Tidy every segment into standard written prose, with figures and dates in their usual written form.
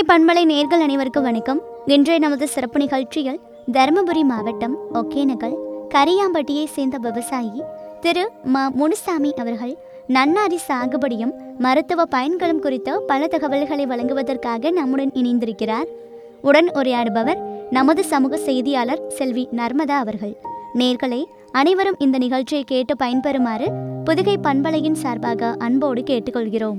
பண்பலை நேர்கள் அனைவருக்கும் வணக்கம். இன்றைய நமது சிறப்பு நிகழ்ச்சியில் தருமபுரி மாவட்டம் ஒகேனக்கல் கரியாம்பட்டியை சேர்ந்த விவசாயி திரு முனுசாமி அவர்கள் நன்னாரி சாகுபடியும் மருத்துவ பயன்களும் குறித்த பல தகவல்களை வழங்குவதற்காக நம்முடன் இணைந்திருக்கிறார். உடன் உரையாடுபவர் நமது சமூக செய்தியாளர் செல்வி நர்மதா அவர்கள். நேர்களே, அனைவரும் இந்த நிகழ்ச்சியை கேட்டு பயன்பெறுமாறு புதுகை பண்பலையின் சார்பாக அன்போடு கேட்டுக்கொள்கிறோம்.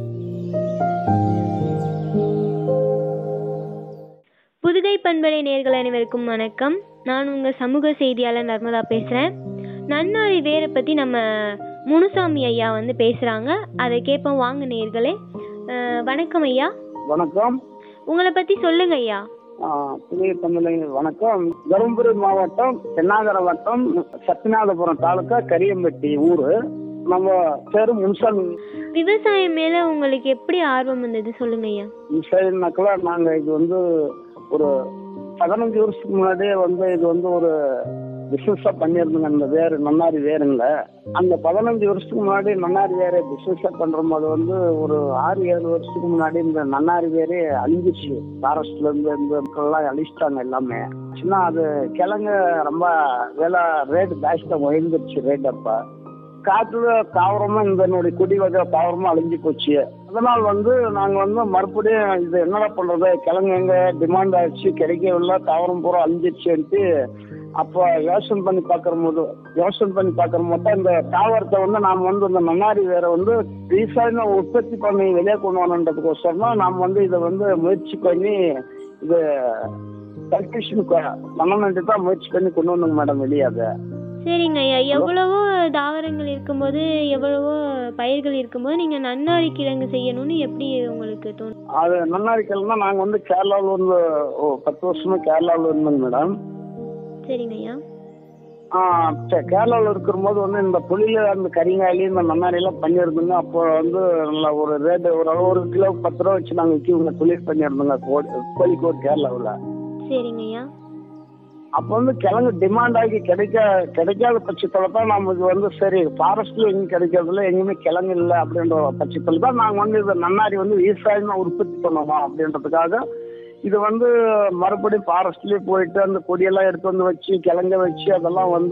புதுகை பண்பலை நேர்கள் அனைவருக்கும் வணக்கம். நான் உங்கள் சமூக செய்தியாளர் நர்மதா பேசுகிறேன். நன்னாரி வேரை பற்றி நம்ம முனுசாமி ஐயா பேசுகிறாங்க. அதை கேட்போம் வாங்க நேர்களே. வணக்கம் ஐயா. வணக்கம். உங்களை பற்றி சொல்லுங்க ஐயா. புதுகை பண்பலை வணக்கம். தருமபுரி மாவட்டம் தென்னாகர வட்டம் சத்தியநாதபுரம் தாலுக்கா கரியம்பட்டி ஊர். நம்ம பேரு முனுசாமி. விவசாயம் மேலே உங்களுக்கு எப்படி ஆர்வம் வந்தது சொல்லுங்க ஐயா. விவசாயம்னாக்கா நாங்கள் இது ஒரு 15 வருஷத்துக்கு முன்னாடியே இது ஒரு பிசினஸா பண்ணியிருந்தோங்க. அந்த வேறு நன்னாரி வேறுங்கள அந்த 15 வருஷத்துக்கு முன்னாடி நன்னாரி வேறு பிசினஸா பண்ற போது ஒரு 6-7 வருஷத்துக்கு முன்னாடி இந்த நன்னாரி வேறு அழிஞ்சிச்சு. ஃபாரஸ்ட்ல இருந்து இந்த மக்கள்லாம் அழிச்சிட்டாங்க எல்லாமே. ஆச்சுன்னா அது கிழங்கு ரொம்ப விலை ரேட்டு ஜாஸ்தியாக உயர்ந்துருச்சு ரேட். அப்ப காட்டுல தாவரமா இந்த குடி வகை தாவரமா அழிஞ்சு போச்சு. அதனால் நாங்க மறுபடியும் இது என்னடா பண்றது, கிழங்கு எங்க டிமாண்ட் ஆயிடுச்சு, கிடைக்கவில்லை, தாவரம் பூரா அழிஞ்சிருச்சுன்ட்டு அப்போ யோசனை பண்ணி பார்க்குற போது தான் இந்த தாவரத்தை நாம் இந்த நன்னாரி வேற விவசாயம் உற்பத்தி பண்ணி வெளியே கொண்டு வரணுன்றதுக்கோசரம் தான் நாம் இதை முயற்சி பண்ணி இது கல்டிவேஷன் பண்ணணுன்ட்டு தான் முயற்சி பண்ணி கொண்டு வந்தோங்க மேடம் வெளியே. அதை சரிங்க ஐயா. எவ்வளவோ தாவரங்கள் இருக்கும்போது, எவ்வளவோ பயிர்கள் இருக்கும்போது நீங்க நன்னாரி கிழங்கு செய்யணும்னு எப்படி உங்களுக்கு தோணும்? அது நன்னாரி கிழங்குனா நாங்க கேரளாவில் 10 வருஷமா கேரளாவில் இருந்தோங்க மேடம். சரிங்க ஐயா. கேரளாவில் இருக்கிறபோது இந்த புளியில அந்த கரிங்காயி இந்த நன்னாரி எல்லாம் பண்ணியிருந்தோங்க. அப்போ நல்லா ஒரு ரேட்டு ஒரு கிலோ 10 ரூபா வச்சு நாங்கள் விற்க தொழில் பண்ணியிருந்தோங்க கோழிக்கோடு கேரளாவில். சரிங்க ஐயா. அப்போ கிழங்கு டிமாண்ட் ஆகி கிடைக்காத பட்சத்துல தான் நம்ம இது சரி ஃபாரஸ்ட்ல எங்கேயும் கிடைக்கிறதுல எங்கேயுமே கிழங்கு இல்லை அப்படின்ற பட்சத்துல தான் நாங்கள் இது நன்னாரி விவசாயமா உற்பத்தி பண்ணணும் அப்படின்றதுக்காக இது மறுபடியும் ஃபாரஸ்ட்லயே போயிட்டு அந்த கொடியெல்லாம் எடுத்து வச்சு கிழங்க வச்சு அதெல்லாம்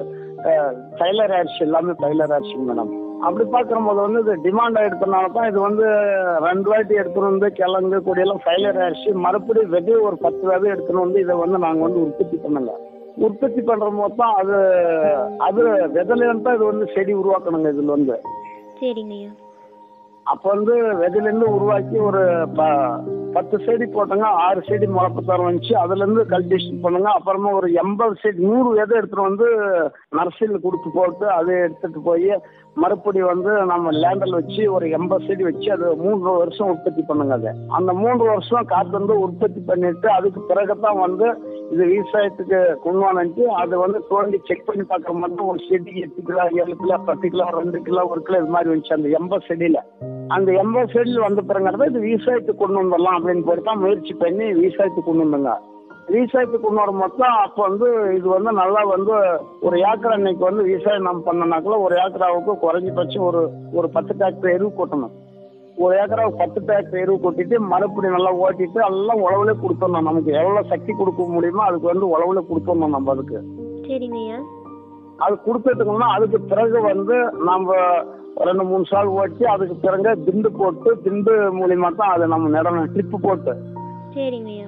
ஃபைலர் ஆயிடுச்சு. எல்லாமே ஃபைலர் ஆயிடுச்சுங்க மேடம். அப்படி பார்க்குற போது இது டிமாண்ட் ஆகிடுறதுனால தான் இது 2 வாட்டி எடுத்துன்னு கிழங்கு கொடியெல்லாம் ஃபைலர் ஆயிடுச்சு. மறுபடியும் விதை ஒரு 10 விதை எடுத்துன்னு இதை நாங்கள் உற்பத்தி பண்ணுங்க. உற்பத்தி பண்ணுற போது தான் அது விதையிலேருந்து தான் இது செடி உருவாக்கணுங்க. இதில் சரிங்கய்யா. அப்போ விதையிலேருந்து உருவாக்கி ஒரு 10 செடி போட்டோங்க. 6 செடி முளைப்பத்தாரம் வந்துச்சு. அதுலேருந்து கல்டிவேஷன் பண்ணுங்க. அப்புறமா ஒரு 80 செடி 100 விதை எடுத்துகிட்டு நர்சரியில் கொடுத்து போட்டு அதை எடுத்துகிட்டு போய் மறுபடி நம்ம லேண்டில் வச்சு ஒரு 80 செடி வச்சு அது 3 வருஷம் உற்பத்தி பண்ணுங்க. அது அந்த 3 வருஷம் காத்து உற்பத்தி பண்ணிட்டு அதுக்கு பிறகுதான் இது விவசாயத்துக்கு கொண்டு வந்துட்டு அது தோண்டி செக் பண்ணி பார்க்குற மட்டும் ஒரு செடிக்கு 8 kilo 7 kilo 10 kilo 2 kilo 1 kilo இது மாதிரி வந்துச்சு. அந்த 80 செடியில் அந்த 80 செடியில் வந்த பிறகு இது விவசாயத்துக்கு கொண்டு வந்துடலாம் அப்படின்னு போட்டு தான் முயற்சி பண்ணி விவசாயத்துக்கு கொண்டு வந்தோங்க. விவசாயத்துக்கு கொண்டு வர மொத்தம் அப்போ இது நல்லா ஒரு ஏக்கர் அன்னைக்கு விவசாயம் நம்ம பண்ணனாக்குள்ள ஒரு ஏக்கராவுக்கு குறைஞ்சபட்சம் ஒரு 10 டிராக்டர் எருவு கொட்டணும். ஒரு ஏக்கராவுக்கு 10 டிராக்டர் எருவு கொட்டிட்டு மறுபடியும் நல்லா ஓட்டிட்டு எல்லாம் உழவுல கொடுத்துடணும். நமக்கு எவ்வளோ சக்தி கொடுக்க முடியுமோ அதுக்கு உழவுல கொடுத்துடணும் நம்ம. அதுக்கு சரிங்கய்யா. அது கொடுத்துட்டோம்னா அதுக்கு பிறகு நம்ம 2-3 சால் ஓட்டி அதுக்கு பிறகு திண்டு மூலியமா தான் அதை நம்ம நடணும். ட்ரிப்பு போட்டு சரிங்கய்யா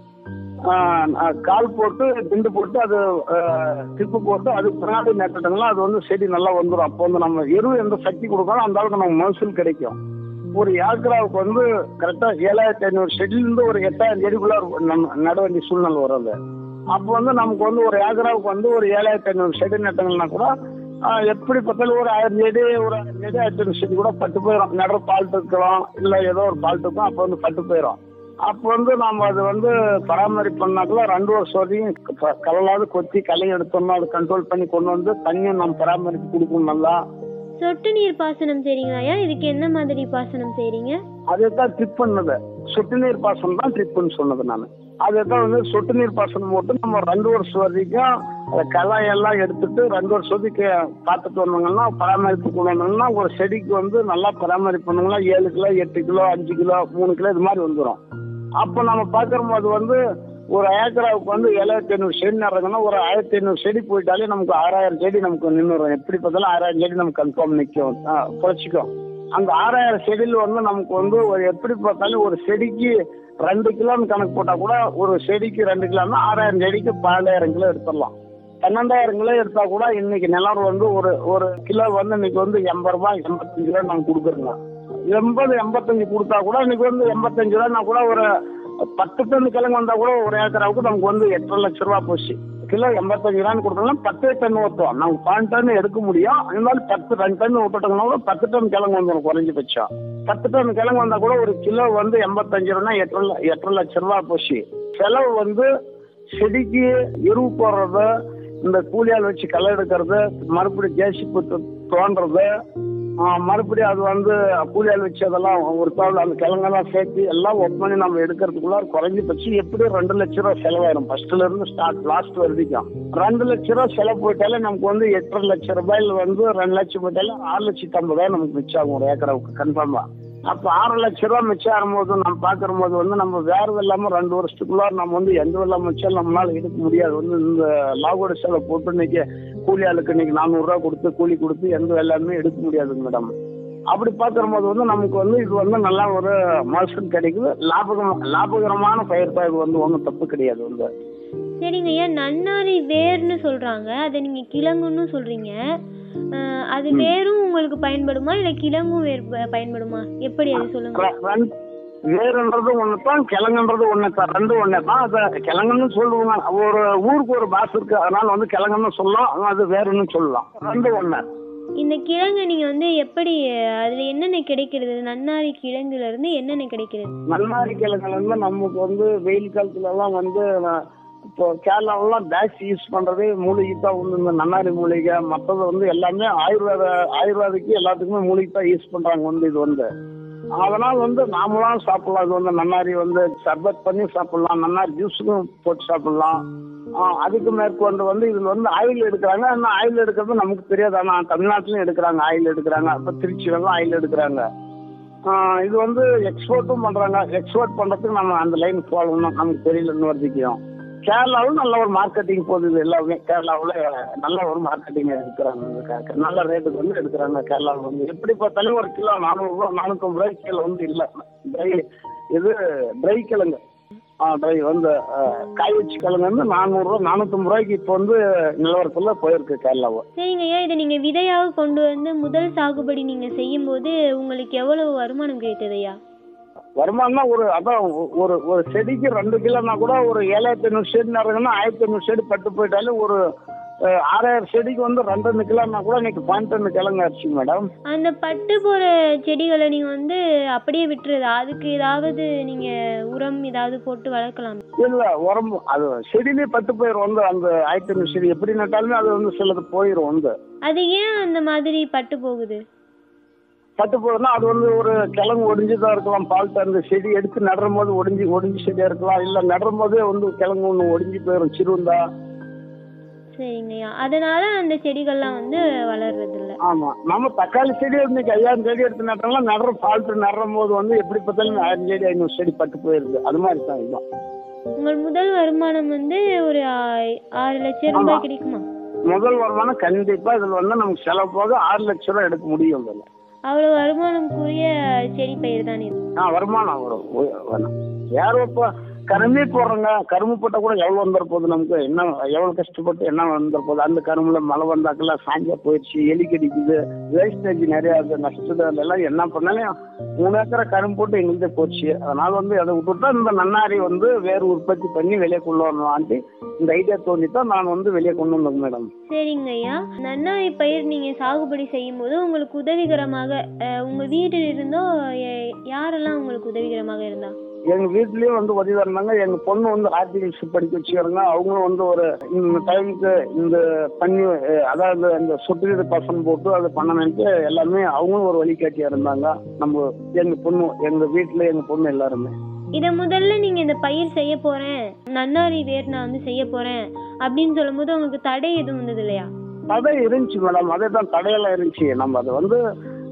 கால் போட்டு திண்டு போட்டு அது ட்ரிப்பு போட்டு அதுக்கு பின்னாடி நட்டுட்டோம்னா அது செடி நல்லா வந்துடும். அப்போ நம்ம எருவு எந்த சக்தி கொடுக்கணும் அந்த அளவுக்கு நமக்கு மகசூல் கிடைக்கும். ஒரு ஏக்கராவுக்கு கரெக்டா 7500 செடியிலிருந்து ஒரு 8000 செடிக்குள்ள நட வேண்டிய சூழ்நிலை வரும். அப்போ நமக்கு ஒரு ஏக்கராவுக்கு ஒரு 7500 செடி நட்டங்கன்னா கூட எப்படி பார்த்தாலும் ஒரு 1000 செடி 1500 செடி கூட பட்டு போயிடும். நடுற பால்ட்டு இருக்கலாம் இல்லை ஏதோ ஒரு பால்ட்டு இருக்கும். அப்போ பட்டு போயிடும். அப்போ நம்ம அது பராமரிப்பு பண்ணாக்குள்ள 2 வருஷம் வரைக்கும் கலலாவது கொத்தி களை எடுத்தோம்னா அது கண்ட்ரோல் பண்ணி கொண்டு தண்ணியும் நம்ம பராமரிப்பு கொடுக்கணும். நல்லா சொட்டு நீர் பாசனம் செய்றீங்களா? இதுக்கு என்ன மாதிரி பாசனம் செய்றீங்க? அதுதான் ட்ரிப் பண்ணது. சொட்டு நீர் பாசனம் தான் ட்ரிப்புன்னு சொன்னது நான். அதுதான் சொட்டு நீர் பாசனம் போட்டு நம்ம 2 வருஷம் வரைக்கும் களை எல்லாம் எடுத்துட்டு 2 வருஷத்துக்கு பார்த்துட்டு வந்தாங்கன்னா பராமரிப்பு கொண்டு வந்தாங்கன்னா ஒரு செடிக்கு நல்லா பராமரிப்பு பண்ணுங்கன்னா 7 கிலோ 8 கிலோ 5 கிலோ 3 கிலோ இது மாதிரி வந்துடும். அப்போ நம்ம பார்க்கும்போது வந்து ஒரு ஏக்கராவுக்கு வந்து 7500 செடி நடுறதுன்னா ஒரு 1500 செடி போயிட்டாலே நமக்கு 6000 செடி நமக்கு நின்றுடும். எப்படி பார்த்தாலும் 6000 செடி நமக்கு கன்ஃபார்ம் நிற்கும், குறைச்சிக்கும். அந்த 6000 செடியில் வந்து நமக்கு வந்து ஒரு எப்படி பார்த்தாலும் ஒரு செடிக்கு 2 கிலோன்னு கணக்கு போட்டால் கூட ஒரு செடிக்கு 2 கிலோன்னா 6000 செடிக்கு 12000 கிலோ எடுத்துடலாம். 12000 கிலோ எடுத்தால் கூட இன்னைக்கு நிலவரம் வந்து ஒரு கிலோ வந்து இன்னைக்கு வந்து 80 ரூபாய் 85 ரூபா நம்ம கொடுக்குறோங்க. 85 கொடுத்தா கூட இன்னைக்கு வந்து 85 ரூபாய்னா கூட ஒரு 10 டன் கிழங்கு வந்தால் கூட ஒரு ஏக்கராவுக்கு நமக்கு வந்து 8 லட்சம் ரூபா போச்சு. கிலோ 85 ரூபான்னு கொடுத்தோம்னா 10 டன் ஊற்றுவோம். நமக்கு 12 டன் எடுக்க முடியும். இருந்தாலும் 2 டன் விட்டுட்டோம்னா கூட 10 டன் கிழங்கு வந்துடும் குறைஞ்சபட்சம். 10 டன் கிழங்கு வந்தால் கூட ஒரு கிலோ வந்து 85 ரூபானா 8 லட்சம் ரூபா போச்சு. செலவு வந்து செடிக்கு எருவு போடுறது, இந்த கூலியால் வச்சு களை எடுக்கிறது, மறுபடியும் ஜேசிபி தோன்றது, மறுபடியும் அது வந்து கூலியால் வச்சு அதெல்லாம் ஒரு தோல் அந்த கிழங்கெல்லாம் சேர்த்து எல்லாம் ஒர்க் பண்ணி நம்ம எடுக்கிறதுக்குள்ள குறைஞ்சபட்ச எப்படியும் 2 லட்ச ரூபா செலவாயிரும். ஃபர்ஸ்ட்ல இருந்து லாஸ்ட் வரைக்கும் 2 லட்ச ரூபா செலவு போயிட்டாலே நமக்கு வந்து 8 லட்சம் ரூபாயில வந்து 2 லட்சம் போயிட்டாலே 6,50,000 நமக்கு மிச்சம் ஆகும் ஒரு ஏக்கராவுக்கு கன்ஃபார்மா. அப்போ 6 லட்ச ரூபா மிச்சம் ஆகும்போது நம்ம பார்க்குற போது வந்து நம்ம வேறு இல்லாமல் 2 வருஷத்துக்குள்ள நம்ம வந்து எந்த வெள்ளம் மிச்சம் நம்மளால எடுக்க முடியாது. வந்து இந்த லாகோட செலவு போட்டு இன்னைக்கு கூலி ஆளுக்கு இன்னைக்கு 400 ரூபா கொடுத்து கூலி கொடுத்து எந்த வெள்ளாமே எடுக்க முடியாதுங்க மேடம். அப்படி பார்க்குற போது வந்து நமக்கு வந்து இது வந்து நல்லா ஒரு மகசூல் கிடைக்குது. லாபகரமான பயிர் தான். இது வந்து ஒன்றும் தப்பு கிடையாது வந்து. சரிங்க ஐயா, நன்னாரி வேர்னு சொல்றாங்க, அதை நீங்க கிழங்குன்னு சொல்றீங்க. அது வேரும் உங்களுக்கு பயன்படுமா இல்ல கிழங்கும் வேர் பயன்படுமா? எப்படி அது சொல்லுங்க. வேறுன்றது ஒன்று தான், கிழங்குன்றது ஒன்று தான், 2 ஒன்று தான். அதை கிழங்குன்னு சொல்லுவாங்க. ஒரு ஊருக்கு ஒரு பாஸ் இருக்கு, அதனால வந்து கிழங்குன்னு சொல்லலாம், அது வேறுன்னு சொல்லலாம். 2 ஒன்று. இந்த கிழங்கு நீங்க வந்து எப்படி, அதுல என்னென்ன கிடைக்கிறது? நன்னாரி கிழங்குல இருந்து என்னென்ன கிடைக்கிறது? நன்னாரி கிழங்குல இருந்து நமக்கு வந்து வெயில் காலத்துல எல்லாம் வந்து இப்போ கேரளாவெல்லாம் டேக்ஸ் யூஸ் பண்றதே மூலிகை தான். வந்து இந்த நன்னாரி மூலிகை, மற்றது வந்து எல்லாமே ஆயுர்வேதிக்கு எல்லாத்துக்குமே மூலிகை தான் யூஸ் பண்றாங்க வந்து. இது வந்து அதனால் வந்து நாமளும் சாப்பிடலாம். இது வந்து நன்னாரி வந்து சர்பத் பண்ணி சாப்பிடலாம், நன்னாரி ஜூஸுக்கும் போட்டு சாப்பிடலாம். அதுக்கு மேற்கொண்டு வந்து இதில் வந்து ஆயில் எடுக்கிறாங்க. ஆனால் ஆயில் எடுக்கிறது நமக்கு தெரியாது. ஆனால் தமிழ்நாட்டிலையும் எடுக்கிறாங்க, ஆயில் எடுக்கிறாங்க. இப்போ திருச்சியிலலாம் ஆயில் எடுக்கிறாங்க. இது வந்து எக்ஸ்போர்ட்டும் பண்ணுறாங்க. எக்ஸ்போர்ட் பண்ணுறதுக்கு நம்ம அந்த லைன் போகணும், நமக்கு தெரியல இன்னும் வரைக்கும். கேரளாவில் நல்ல ஒரு மார்க்கெட்டிங் போகுது. இது எல்லாமே கேரளாவில் நல்ல ஒரு மார்க்கெட்டிங் எடுக்கிறாங்க. நல்ல ரேட்டுக்கு வந்து எடுக்கிறாங்க கேரளாவில் வந்து. எப்படி பார்த்தாலும் ஒரு கிலோ 400 ரூபா 450 ரூபாய்க்கு கீழே வந்து இல்லை. ட்ரை கிழங்கு, ட்ரை வந்து காய் வச்சு கிழங்கு வந்து 400 ரூபா 450 ரூபாய்க்கு இப்போ வந்து நிலவரத்தில் போயிருக்கு கேரளாவில். சரிங்க ஐயா, இதை நீங்கள் விதையாக கொண்டு வந்து முதல் சாகுபடி நீங்கள் செய்யும் போது உங்களுக்கு எவ்வளவு வருமானம் கிடைத்தது ஐயா? வருமானம்னா ஒரு செடிக்கு 2 கிலோனா கூட ஒரு 7500 செடி நடுறதுன்னா 1500 செடி பட்டு போயிட்டாலே ஒரு 6000 செடிக்கு வந்து 2 கிலோனா கூட இன்னைக்கு 12 கிழங்கு ஆச்சு மேடம். அந்த பட்டு போற செடிகளை நீங்க வந்து அப்படியே விட்டுறது, அதுக்கு ஏதாவது நீங்க உரம் ஏதாவது போட்டு வளர்க்கலாம்? இல்ல, உரம் அது செடியிலே பட்டு போயிடும் வந்து. அந்த 1500 செடி எப்படி நட்டாலுமே அது வந்து சிலது போயிடும் வந்து. அது ஏன் அந்த மாதிரி பட்டு போகுது? பட்டு போகுதுன்னா அது வந்து ஒரு கிழங்கு ஒடிஞ்சுதான் இருக்கலாம். பால்ட்டு அந்த செடி எடுத்து நடுறும் போது ஒடிஞ்சு செடியா இருக்கலாம். இல்ல நடுறும் போதே வந்து கிழங்கு ஒன்று ஒடிஞ்சு போயிடும் சிறுந்தா. சரிங்கய்யா, அதனால அந்த செடிகள்லாம் வந்து வளர்றது இல்லை. ஆமா, நம்ம தக்காளி செடி இன்னைக்கு 5000 செடி எடுத்து நட்டோம்னா பால்ட்டு நடுறும் போது வந்து எப்படி பார்த்தாலும் 1000 செடி 500 செடி பட்டு போயிருது. அது மாதிரி தான் இதுதான். உங்கள் முதல் வருமானம் வந்து ஒரு 6 லட்சம் ரூபாய் கிடைக்குமா? முதல் வருமானம் கண்டிப்பா இதுல வந்து நமக்கு செலவு போக 6 லட்சம் ரூபாய் எடுக்க முடியும். இதுல அவ்வளவு வருமானம்க்குரிய செடி பயிர் தான் இது. வருமானம் வரும். யாரும் இப்போ கரும்பே போடுறோங்க. கரும்பு போட்டால் கூட எவ்வளோ வந்துட போகுது நமக்கு, என்ன எவ்வளோ கஷ்டப்பட்டு என்ன வந்துட போகுது. அந்த கரும்புல மழை வந்தாக்கெல்லாம் சாஞ்சா போயிடுச்சு, எலி கடிக்குது, வேஸ்டேஜ் நிறையா இருக்குது, நஷ்டத்தை எல்லாம் என்ன பண்ணாலும் 3 ஏக்கரை கரும்பு போட்டு எங்களுக்கே போச்சு. அதனால வந்து அதை விட்டுட்டா இந்த நன்னாரி வந்து வேறு உற்பத்தி பண்ணி வெளியே கொண்டு வரணும்ட்டு இந்த ஐடியா தோண்டித்தான் நான் வந்து வெளியே கொண்டு வந்தேன் மேடம். சரிங்க ஐயா, நன்னாரி பயிர் நீங்க சாகுபடி செய்யும் போது உங்களுக்கு உதவிகரமாக உங்க வீட்டில் இருந்தோ யாரெல்லாம் உங்களுக்கு உதவிகரமாக இருந்தா? எங்கள் வீட்லேயும் வந்து உதவி இருந்தாங்க. எங்கள் பொண்ணு வந்து ஆர்டிகல்ஸ் படிக்க வச்சுக்கிறாங்க. அவங்களும் வந்து ஒரு இந்த டைமுக்கு இந்த பண்ணி அதாவது இந்த சொட்டு பசன் போட்டு அதை பண்ணணுன்ட்டு எல்லாமே அவங்களும் ஒரு வழிகாட்டியாக இருந்தாங்க. நம்ம எங்கள் வீட்டில் எங்கள் பொண்ணு எல்லாருமே. இதை முதல்ல நீங்க இந்த பயிர் செய்ய போறேன், நன்னாரி வேர் நான் வந்து செய்ய போறேன் அப்படின்னு சொல்லும் போது உங்களுக்கு தடை எதுவும் வந்தது இல்லையா? தடை இருந்துச்சு மேடம். அதே தான் தடையெல்லாம் இருந்துச்சு. நம்ம அதை வந்து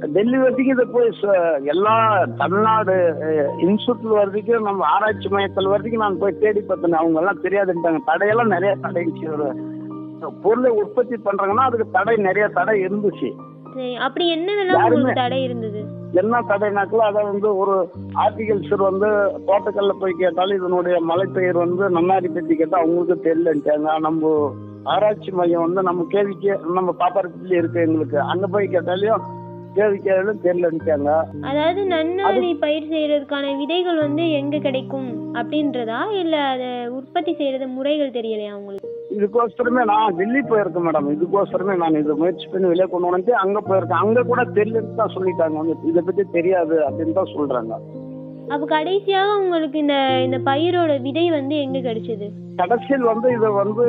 டெல்லி வரைக்கும் இதை போய் எல்லா தமிழ்நாடு இன்ஸ்டியூட்ல வரைக்கும் நம்ம ஆராய்ச்சி மையத்தில் வரைக்கும் நான் போய் தேடி பார்த்தேன். அவங்க எல்லாம் தெரியாதுட்டாங்க. தடையெல்லாம் நிறைய தடை இருந்துச்சு. ஒரு பொருளை உற்பத்தி பண்றாங்கன்னா அதுக்கு தடை நிறைய தடை இருந்துச்சு. அப்படி என்ன தடை இருந்தது? என்ன தடைனாக்கல அதை வந்து ஒரு ஆர்டிகல்ச்சர் வந்து தோட்டக்கல்ல போய் கேட்டாலும் இதனுடைய மலைப்பெயர் வந்து நன்னாரி பற்றி கேட்டால் அவங்களுக்கு தெரியலன்ட்டாங்க. நம்ம ஆராய்ச்சி மையம் வந்து நம்ம கேவிக்கு நம்ம பாப்பாரத்துல இருக்கு, எங்களுக்கு அங்க போய் கேட்டாலையும் கேவிக்காலும் தெரியலன்ட்டாங்க. அதாவது நன்னாரி பயிர் செய்யறதுக்கான விதைகள் வந்து எங்க கிடைக்கும் அப்படின்றதா, இல்ல அதை உற்பத்தி செய்யறது முறைகள் தெரியலையா உங்களுக்கு? இதுக்கோசரமே நான் டெல்லி போயிருக்கேன் மேடம். இதுக்கோசரமே நான் இதை முயற்சி பண்ணி வெளியே கொண்டு வந்து அங்க போயிருக்கேன். அங்க கூட தெரியலன்னு தான் சொல்லிட்டாங்க. இதை பத்தி தெரியாது அப்படின்னு தான் சொல்றாங்க. அப்ப கடைசியாக உங்களுக்கு இந்த பயிரோட விதை வந்து எங்க கிடைச்சது? கடைசியில் வந்து இதை வந்து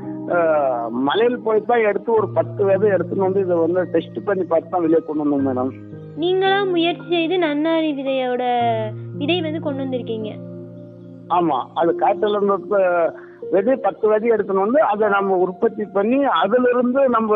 மலையில் போய் தான் எடுத்து ஒரு 10 விதை எடுத்துன்னு வந்து இதை வந்து டெஸ்ட் பண்ணி பார்த்து தான் வெளியே கொண்டு வந்தோம் மேடம். நீங்களா முயற்சி செய்து நன்னாரி விதையோட விதை வந்து கொண்டு வந்திருக்கீங்க? ஆமா, அது காட்டுல இருந்து விதை 10 விதை எடுத்துன்னு வந்து அதை நம்ம உற்பத்தி பண்ணி அதுல இருந்து நம்ம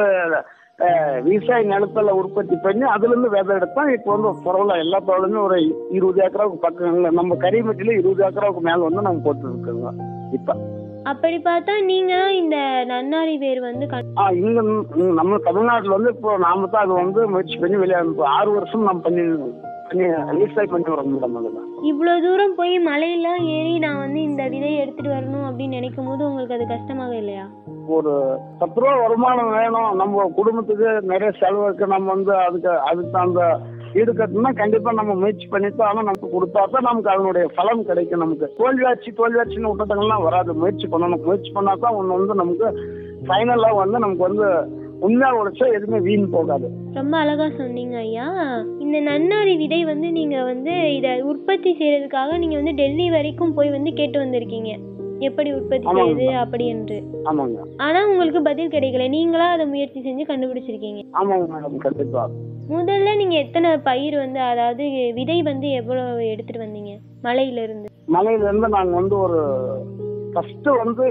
விவசாய நிலத்துல உற்பத்தி பண்ணி அதுல இருந்து விதை எடுத்தா இப்போ வந்து பரவாயில்ல எல்லா தோளுமே ஒரு 20 ஏக்கராவுக்கு பக்கம் நம்ம கரிமட்டில 20 ஏக்கராவுக்கு மேல வந்து நம்ம போட்டு இருக்கோங்க இப்ப. அப்படி பார்த்தா நீங்க இந்த நன்னாரி வேர் வந்து இங்க நம்ம தமிழ்நாட்டுல வந்து இப்போ நாம தான் அது வந்து முயற்சி பண்ணி வெளியே 6 வருஷம் நம்ம பண்ணி விவசாயம் பண்ணி வரோம் மேடம். இவ்வளவு தூரம் போய் மலையெல்லாம் ஏறி நான் வந்து இந்த விதையை எடுத்துட்டு வரணும் அப்படின்னு நினைக்கும் போது உங்களுக்கு அது கஷ்டமாக இல்லையா? ஒரு 10 ரூபா வருமானம் வேணும், நம்ம குடும்பத்துக்கு நிறைய செலவு இருக்கு, நம்ம வந்து அதுக்கு அந்த ஈடு கட்டணும்னா கண்டிப்பா நம்ம முயற்சி பண்ணிட்டு ஆனால் நமக்கு கொடுத்தா தான் நமக்கு அதனுடைய பலன் கிடைக்கும். நமக்கு தோல்வியாச்சுன்னு விட்டதெல்லாம் வராது. முயற்சி பண்ணணும். முயற்சி பண்ணா தான் ஒன்று வந்து நமக்கு ஃபைனலா வந்து நமக்கு வந்து உண்மையா உழைச்சா எதுவுமே வீண் போகாது. ரொம்ப அழகா சொன்னீங்க ஐயா. இந்த நன்னாரி விதை வந்து நீங்க வந்து இதை உற்பத்தி செய்யறதுக்காக நீங்க வந்து டெல்லி வரைக்கும் போய் வந்து கேட்டு வந்திருக்கீங்க எப்படி உற்பத்தி செய்யுது அப்படி என்று. ஆமாங்க. ஆனா உங்களுக்கு பதில் கிடைக்கல, நீங்களா அதை முயற்சி செஞ்சு கண்டுபிடிச்சிருக்கீங்க. ஆமாங்க மேடம், கண்டிப்பா. முதல்ல நீங்க எத்தனை பயிர் வந்து அதாவது விதை வந்து எவ்வளவு எடுத்துட்டு வந்தீங்க மலையில இருந்து? நாங்க வந்து ஒரு ஃபர்ஸ்ட் வந்து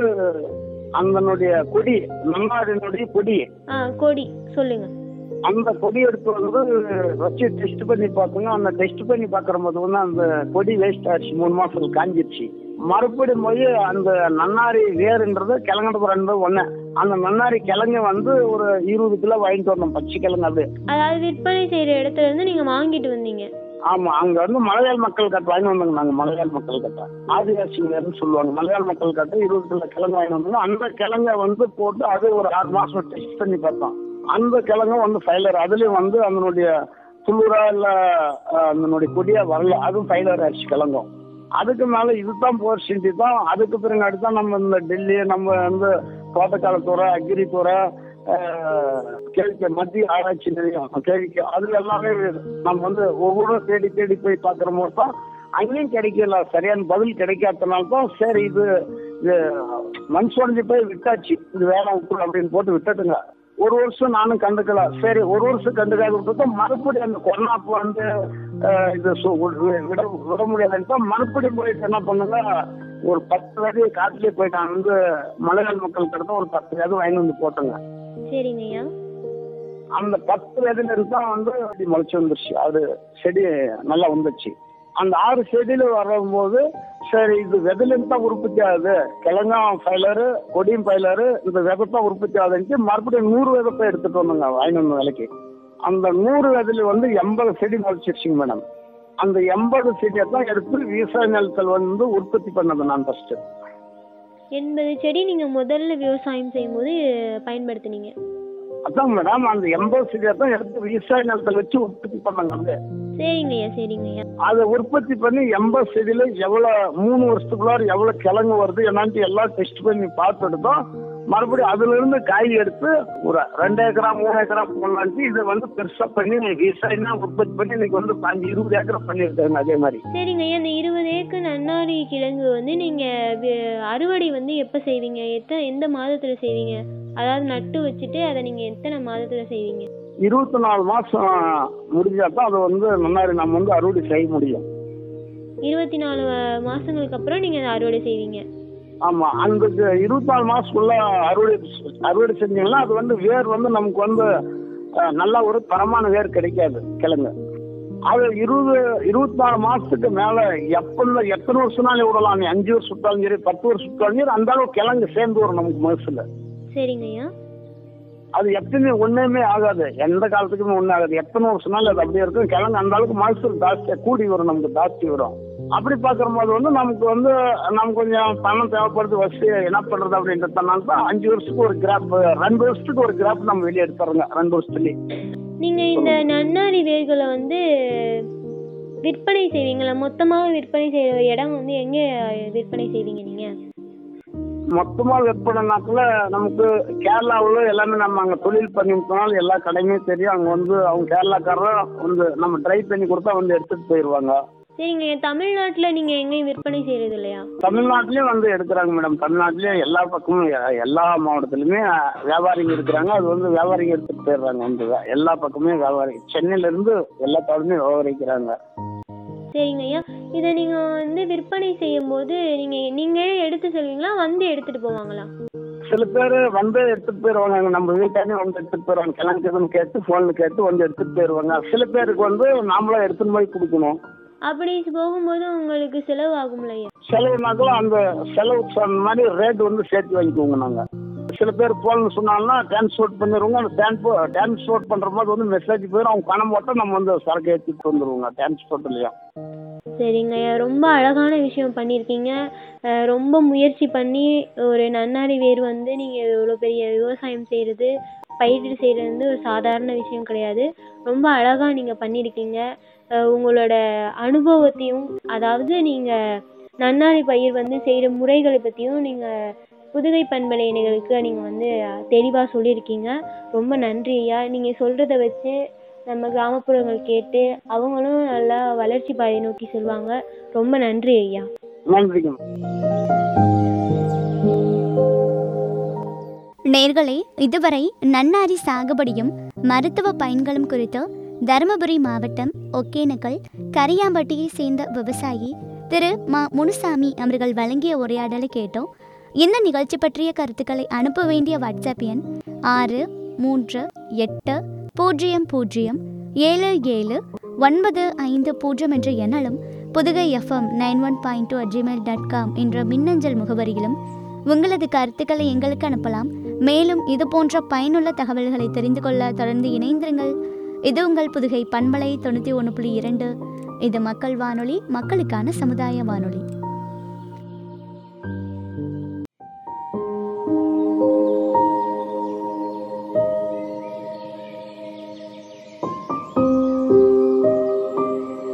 அதனுடைய கொடி, நன்னாரினுடைய கொடி சொல்லுங்க. அந்த கொடி எடுத்து வந்து வச்சு டெஸ்ட் பண்ணி பார்த்தோங்க. அந்த டெஸ்ட் பண்ணி பார்க்குற போது வந்து அந்த கொடி வேஸ்ட் ஆச்சு, 3 மாசத்துல காஞ்சிருச்சு. மறுபடியும் போய் அந்த நன்னாரி வேறுன்றது கிழங்கு ஒண்ணு, அந்த நன்னாரி கிழங்கு வந்து ஒரு 20 கிலோ வாங்கிட்டு வரணும், பச்சை கிழங்கு. அது அதாவது விற்பனை செய்யற இடத்துல இருந்து நீங்க வாங்கிட்டு வந்தீங்க? ஆமா, அங்க வந்து மலையாள மக்கள் கட்ட வாங்கி வந்தாங்க. நாங்க மலையாள மக்கள் கட்ட ஆதிவாசிங்கன்னு சொல்லுவாங்க. மலையாள மக்கள் கட்ட 20 கிலோ கிழங்கு வாங்கி வந்தாங்க. அந்த கிழங்கை வந்து போட்டு அது ஒரு 6 மாசம் டெஸ்ட் பண்ணி பார்த்தோம். அந்த கிழங்கு வந்து ஃபைலர், அதுலயும் வந்து அதனுடைய துளுரா இல்ல அதனுடைய கொடியா வரல, அதுவும் ஃபைலர் ஆச்சு கிழங்கும். அதுக்கு மேல இதுதான் போர் செஞ்சு தான். அதுக்கு பிறகு அடுத்தான் நம்ம இந்த டெல்லி நம்ம வந்து தோட்டக்காலத்துறை, அக்ரித்துறை, மத்திய ஆராய்ச்சி நிலையம் கேள்விக்கு அதுல எல்லாமே நம்ம வந்து ஒவ்வொரு தேடி போய் பாக்குற போது தான் அங்கேயும் கிடைக்கல, சரியான பதில் கிடைக்காதனால்தான் சரி இது மண் சுரஞ்சி போய் விட்டாச்சு, இது வேணாம் விட்டு அப்படின்னு போட்டு விட்டுட்டுங்க. ஒரு வருஷம் நானும் கண்டுக்கல. சரி, ஒரு வருஷம் கண்டுக்காத விட்டு மறுபடியும் அந்த கொரோனாப்பு வந்து இது விட முடியாதுன்னு மறுபடியும் போயிட்டு என்ன பண்ணுங்க, ஒரு 10 விதை காட்டிலே போயிட்டு வந்து மலையாள மக்கள் கிட்ட ஒரு 10 விதை வாங்கி வந்து போட்டோங்க. சரிங்கய்யா. அந்த 10 விதையில இருந்தா வந்து முளைச்சு வந்துருச்சு. அது செடி நல்லா வந்துச்சு. அந்த 6 செடியில வரும்போது சரி இது விதையிலிருந்து தான் உற்பத்தி ஆகுது, கிழங்கும் ஃபைலரு கொடியும் ஃபைலரு, இந்த விதை தான் உற்பத்தி ஆகுதுன்ட்டு மறுபடியும் 100 விதை போய் எடுத்துட்டு வந்தோங்க 500 விலைக்கு. அந்த 100 விதையில வந்து 80 செடி முளைச்சிருச்சுங்க மேடம். அந்த 80 செடியை தான் எடுத்து விவசாய நிலத்தில் வந்து உற்பத்தி பண்ணது நான் ஃபர்ஸ்ட். 80 செடி நீங்க முதல்ல விவசாயம் செய்யும் போது பயன்படுத்தினீங்க? அதான் மேடம், அந்த 80 செடியை தான் எடுத்து விவசாய நிலத்தில் வச்சு உற்பத்தி பண்ணாங்க. சரிங்கய்யா. அதை உற்பத்தி பண்ணி 80 செடியில எவ்வளவு 3 வருஷத்துக்குள்ளார எவ்வளவு கிழங்கு வருது என்னன்னு எல்லாம் டெஸ்ட் பண்ணி பார்த்துட்டு மறுபடியும் அதுல இருந்து காய் எடுத்து ஒரு 2 ஏக்கரா 3 ஏக்கரா போடலான்ட்டு இதை வந்து பெருசா பண்ணி விவசாயம் உற்பத்தி பண்ணி இன்னைக்கு வந்து 20 ஏக்கரா பண்ணிருக்காங்க. அதே மாதிரி சரிங்க ஐயா, இந்த 20 ஏக்கர் நன்னாரி கிழங்கு வந்து நீங்க அறுவடை வந்து எப்ப செய்வீங்க? எந்த மாதத்துல செய்வீங்க? அதாவது நட்டு வச்சுட்டு அதை நீங்க எத்தனை மாதத்துல செய்வீங்க? 24 மாசம் முடிஞ்சாதான் அதை வந்து நன்னாரி நம்ம வந்து அறுவடை செய்ய முடியும். 24 மாசங்களுக்கு அப்புறம் நீங்க அதை அறுவடை செய்வீங்க? ஆமா, அந்த 24 மாசத்துக்குள்ள அறுவடை செஞ்சீங்கன்னா அது வந்து வேர் வந்து நமக்கு வந்து நல்லா ஒரு தரமான வேர் கிடைக்காது கிழங்கு. அது 24 மாசத்துக்கு மேல எத்தனை வருஷம்னாலும் விடலாம். நீ 5 வருஷம் விட்டாலும் சரி, 10 வருஷம் விட்டாலும் சரி, அந்த அளவுக்கு கிழங்கு சேர்ந்து வரும் நமக்கு மனசுல. சரிங்க ஐயா. அது எப்பயுமே ஒண்ணுமே ஆகாது, எந்த காலத்துக்குமே ஒண்ணு ஆகாது. எத்தனை வருஷம்னாலும் அது அப்படியே இருக்கும். கிழங்கு அந்த அளவுக்கு மகசூல் ஜாஸ்தியா கூடி வரும், நமக்கு ஜாஸ்தி வரும். அப்படி பாக்குற போது நமக்கு கொஞ்சம் பணம் தேவைப்படுது, வசதி என்ன பண்றது அப்படின்றதுனால தான் 5 வருஷத்துக்கு ஒரு கிராப், 2 வருஷத்துக்கு ஒரு கிராப் நம்ம வெளியே எடுத்துறோங்க 2 வருஷத்துலயே. நீங்க இந்த நன்னாரி வேர்களை விற்பனை செய்வீங்களா? மொத்தமாக விற்பனை செய்யற இடம் எங்க விற்பனை செய்வீங்க நீங்க? மொத்தமா விற்பனைனாக்குல நமக்கு கேரளாவில் எல்லாமே நம்ம அங்கே தொழில் பண்ணிட்டோம்னாலும் எல்லா கடையுமே தெரியும். அங்கே அவங்க கேரளாக்காரர் நம்ம ட்ரை பண்ணி கொடுத்தா எடுத்துட்டு போயிடுவாங்க. சரிங்க. தமிழ்நாட்டில் நீங்க எங்கேயும் விற்பனை செய்யறது இல்லையா? தமிழ்நாட்டிலயும் எடுக்கிறாங்க மேடம். தமிழ்நாட்டிலயும் எல்லா பக்கமும் எல்லா மாவட்டத்திலுமே வியாபாரிங்க இருக்கிறாங்க. அது வியாபாரிங்க எடுத்துட்டு போயிடுறாங்க. எல்லா பக்கமே வியாபாரி, சென்னையில இருந்து எல்லா தடவையுமே வியாபாரிக்கிறாங்க. சரிங்க ஐயா. இதை நீங்க விற்பனை செய்யும் போது நீங்க எடுத்து செல்வீங்களா, எடுத்துட்டு போவாங்களா? சில பேர் எடுத்துட்டு போயிடுவாங்க. நம்ம வீட்டானே எடுத்துட்டு போயிடுவாங்க. கிளம்புன்னு கேட்டு போன்ல கேட்டு எடுத்துட்டு போயிடுவாங்க. சில பேருக்கு நாமளா எடுத்துன்னு போய் கொடுக்கணும். அப்படி போகும்போது உங்களுக்கு செலவு ஆகும்ல ஐயா? செலவுனாக்களும் அந்த செலவுக்கு சொன்ன மாதிரி ரேட் சேர்த்து வாங்கிக்குவோங்க நாங்க. சில பேர் போன்னு சொன்னாங்கன்னா டிரான்ஸ்போர்ட் பண்ணிடுவோங்க. அந்த டிரான்ஸ்போர்ட் பண்ற போது மெசேஜ் போயிடும். அவங்க பணம் போட்டால் நம்ம சரக்கு ஏற்றிட்டு வந்துடுவோங்க டிரான்ஸ்போர்ட்லயும். சரிங்க ஐயா. ரொம்ப அழகான விஷயம் பண்ணியிருக்கீங்க. ரொம்ப முயற்சி பண்ணி ஒரு நன்னாரி வேர் நீங்கள் இவ்வளோ பெரிய விவசாயம் செய்கிறது, பயிர் செய்கிறது ஒரு சாதாரண விஷயம் கிடையாது. ரொம்ப அழகாக நீங்கள் பண்ணியிருக்கீங்க. உங்களோட அனுபவத்தையும், அதாவது நீங்கள் நன்னாரி பயிர் செய்கிற முறைகளை பற்றியும் நீங்கள் புதுகை பண்பலை நிகழ்வுக்கு நீங்கள் தெளிவாக சொல்லியிருக்கீங்க. ரொம்ப நன்றி ஐயா. நீங்கள் சொல்கிறத வச்சு நம்ம கிராமப்புறங்கள் கேட்டு அவங்களும் நல்லா வளர்ச்சி பாதையை நோக்கி செல்வாங்க. ரொம்ப நன்றி ஐயா. நன்றிங்க. நேயர்களே, இதுவரை நன்னாரி சாகுபடியும் மருத்துவ பயன்களும் குறித்து தருமபுரி மாவட்டம் ஒகேனக்கல் கரியாம்பட்டியை சேர்ந்த விவசாயி திரு முனுசாமி அவர்கள் வழங்கிய உரையாடலை கேட்டோம். இந்த நிகழ்ச்சி பற்றிய கருத்துக்களை அனுப்ப வேண்டிய வாட்ஸ்அப் எண் 638007795 என்ற எண்ணிலும் புதுகை FM 91.2 என்ற மின்னஞ்சல் முகவரியிலும் உங்களது கருத்துக்களை எங்களுக்கு அனுப்பலாம். மேலும் இது போன்ற பயனுள்ள தகவல்களை தெரிந்து கொள்ள தொடர்ந்து இணைந்திருங்கள். இது உங்கள் புதுகை பண்பலை 91.2. இது மக்கள் வானொலி, மக்களுக்கான சமுதாய வானொலி.